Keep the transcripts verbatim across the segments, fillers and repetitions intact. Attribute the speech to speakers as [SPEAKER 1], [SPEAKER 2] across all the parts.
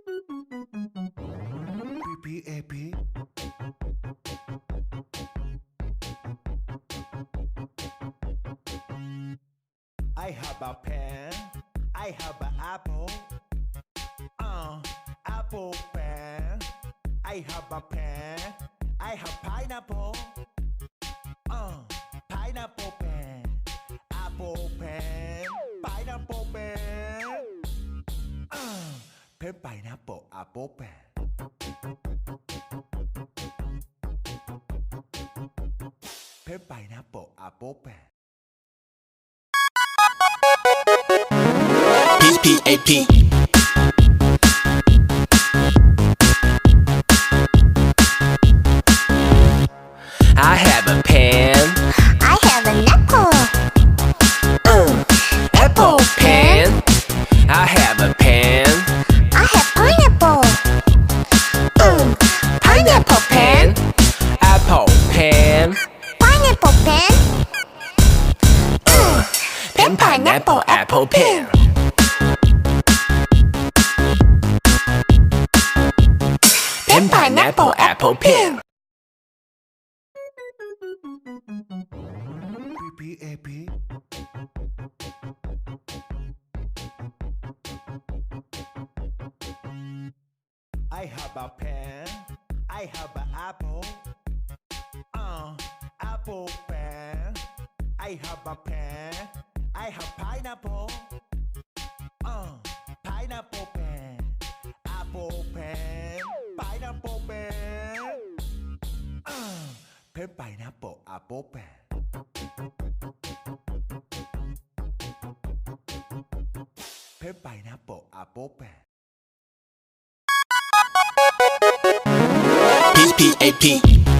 [SPEAKER 1] P P A P I have a pen, I have an apple, uh, apple pen. I have a pen, I have pineapple, uh, pineapple pen, apple pen, pineapple pen, uh, pen, pineapple, apple pen. Pen, pineapple, apple pen.
[SPEAKER 2] P P A P I have a pen.
[SPEAKER 3] I have an apple.
[SPEAKER 2] Uh, apple pen. I have a pen.
[SPEAKER 3] I have pineapple.
[SPEAKER 2] Uh, pineapple pen. Apple pen.
[SPEAKER 3] Pineapple pen.
[SPEAKER 2] Uh, pen, pineapple, apple pen. Pen, pineapple, apple pen.
[SPEAKER 1] P P A P I have a pen, I have an apple, uh, apple pen. I have a pen, I have pineapple, uh, pineapple pen, apple pen, pineapple pen, uh, pen, pineapple, apple pen. Pen, pineapple, apple pen.
[SPEAKER 2] P P A P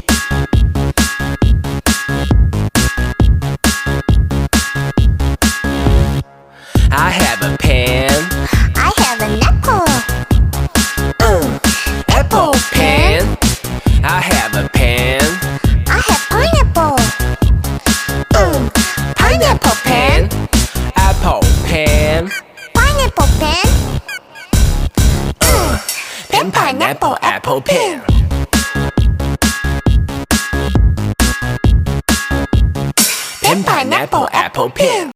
[SPEAKER 2] I have a pen.
[SPEAKER 3] I have an apple.
[SPEAKER 2] Uh, apple pen. I have a pen.
[SPEAKER 3] I have pineapple.
[SPEAKER 2] Uh, pineapple pen. Apple pen.
[SPEAKER 3] Pineapple pen.
[SPEAKER 2] Uh, pen, pineapple, apple pen. Pen, pineapple, apple pen.